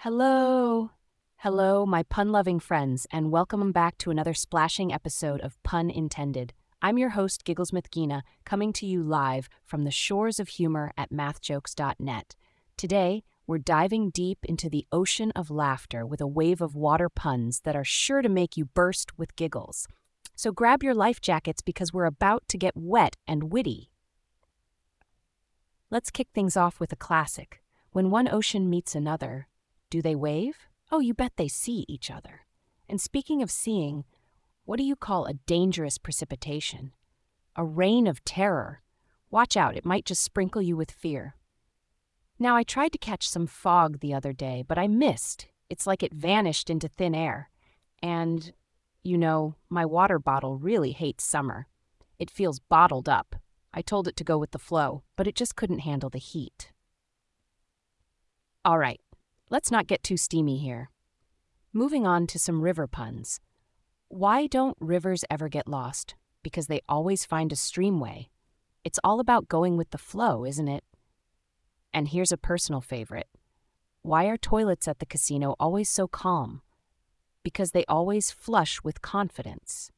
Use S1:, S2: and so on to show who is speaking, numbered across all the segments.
S1: Hello. Hello, my pun-loving friends, and welcome back to another splashing episode of Pun Intended. I'm your host, Gigglesmith Gina, coming to you live from the shores of humor at mathjokes.net. Today, we're diving deep into the ocean of laughter with a wave of water puns that are sure to make you burst with giggles. So grab your life jackets because we're about to get wet and witty. Let's kick things off with a classic. When one ocean meets another, do they wave? Oh, you bet they see each other. And speaking of seeing, what do you call a dangerous precipitation? A rain of terror. Watch out, it might just sprinkle you with fear. Now, I tried to catch some fog the other day, but I missed. It's like it vanished into thin air. And, my water bottle really hates summer. It feels bottled up. I told it to go with the flow, but it just couldn't handle the heat. All right. Let's not get too steamy here. Moving on to some river puns. Why don't rivers ever get lost? Because they always find a streamway. It's all about going with the flow, isn't it? And here's a personal favorite. Why are toilets at the casino always so calm? Because they always flush with confidence.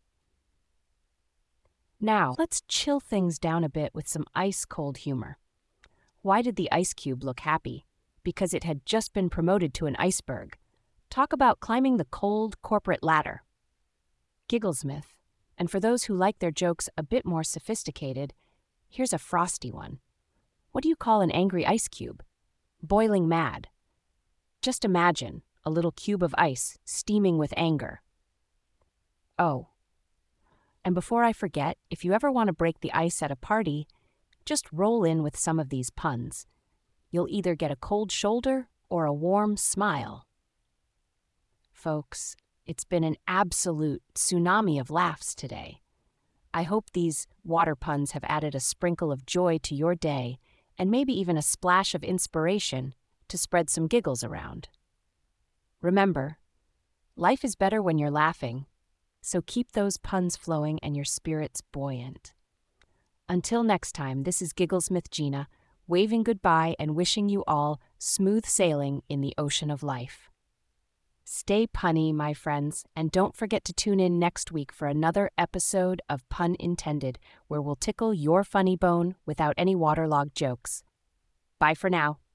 S1: Now, let's chill things down a bit with some ice-cold humor. Why did the ice cube look happy? Because it had just been promoted to an iceberg. Talk about climbing the cold corporate ladder. Gigglesmith. And for those who like their jokes a bit more sophisticated, here's a frosty one. What do you call an angry ice cube? Boiling mad. Just imagine a little cube of ice steaming with anger. Oh. And before I forget, if you ever want to break the ice at a party, just roll in with some of these puns. You'll either get a cold shoulder or a warm smile. Folks, it's been an absolute tsunami of laughs today. I hope these water puns have added a sprinkle of joy to your day and maybe even a splash of inspiration to spread some giggles around. Remember, life is better when you're laughing, so keep those puns flowing and your spirits buoyant. Until next time, this is Gigglesmith Gina, waving goodbye and wishing you all smooth sailing in the ocean of life. Stay punny, my friends, and don't forget to tune in next week for another episode of Pun Intended, where we'll tickle your funny bone without any waterlogged jokes. Bye for now.